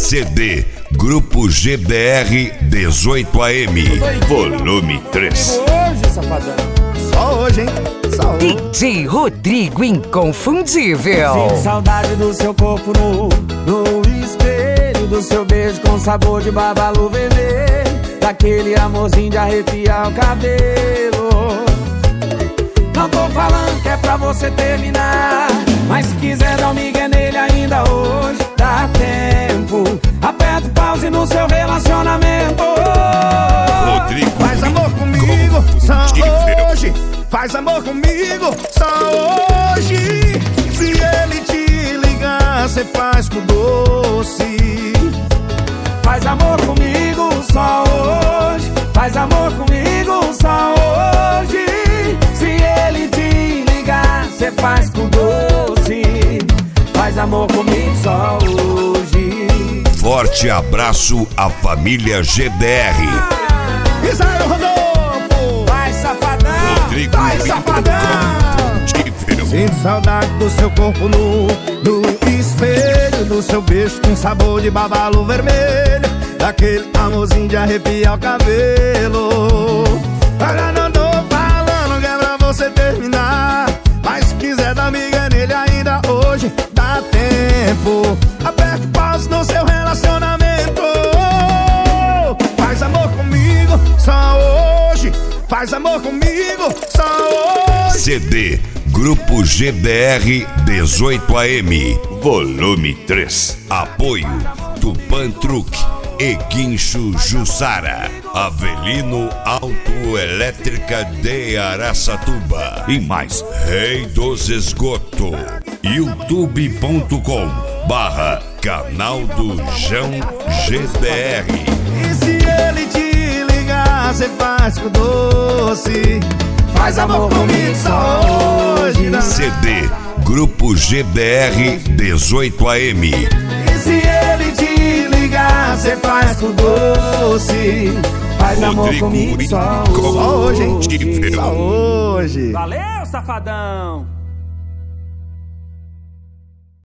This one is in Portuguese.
CD Grupo GBR 18AM, volume 3. Hoje, safadão. Só hoje, hein? Só hoje. DJ Rodrigo Inconfundível. Sinto saudade do seu corpo no espelho, do seu beijo com sabor de babalu vermelho, daquele amorzinho de arrepiar o cabelo. Não tô falando que é pra você terminar, mas se quiser dar um migué nele ainda hoje, dá tempo. Aperta o pause no seu relacionamento. Rodrigo, faz amor comigo só hoje. Faz amor comigo só hoje. Se ele te ligar, cê faz com doce. Faz amor comigo só hoje. Faz amor comigo só hoje. Se ele te ligar, cê faz com doce. Faz amor comigo só hoje. Forte abraço à família GBR. Israel Rodolfo, vai safadão, Rodrigo, vai safadão. Sinto saudade do seu corpo no espelho, do seu beijo com sabor de babalu vermelho, daquele amorzinho de arrepiar o cabelo. Agora não tô falando que é pra você terminar, mas se quiser dar miga nele ainda hoje, dá tempo. Aperta o pause no seu relacionamento. Faz amor comigo só hoje. Faz amor comigo só hoje. CD Grupo GBR 18AM, volume 3. Apoio Tupan Truque e Guincho Jussara, Avelino Autoelétrica de Araçatuba e mais Rei dos Esgoto. youtube.com/canal do João GBR. E se ele te ligar, cê faz com doce. Faz amor comigo só hoje. CD Grupo GBR 18AM. E se ele te ligar, cê faz com doce. Faz amor Rodrigo comigo só hoje, hein? Só hoje. Valeu, safadão.